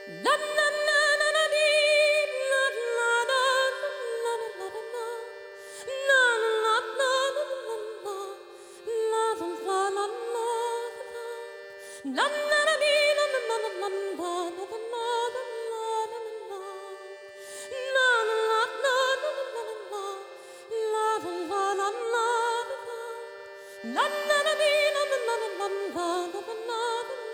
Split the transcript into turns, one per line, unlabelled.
La la la la la dee, la la la la la la la la la la la la la la la la la dee, la la la la la la la la la la la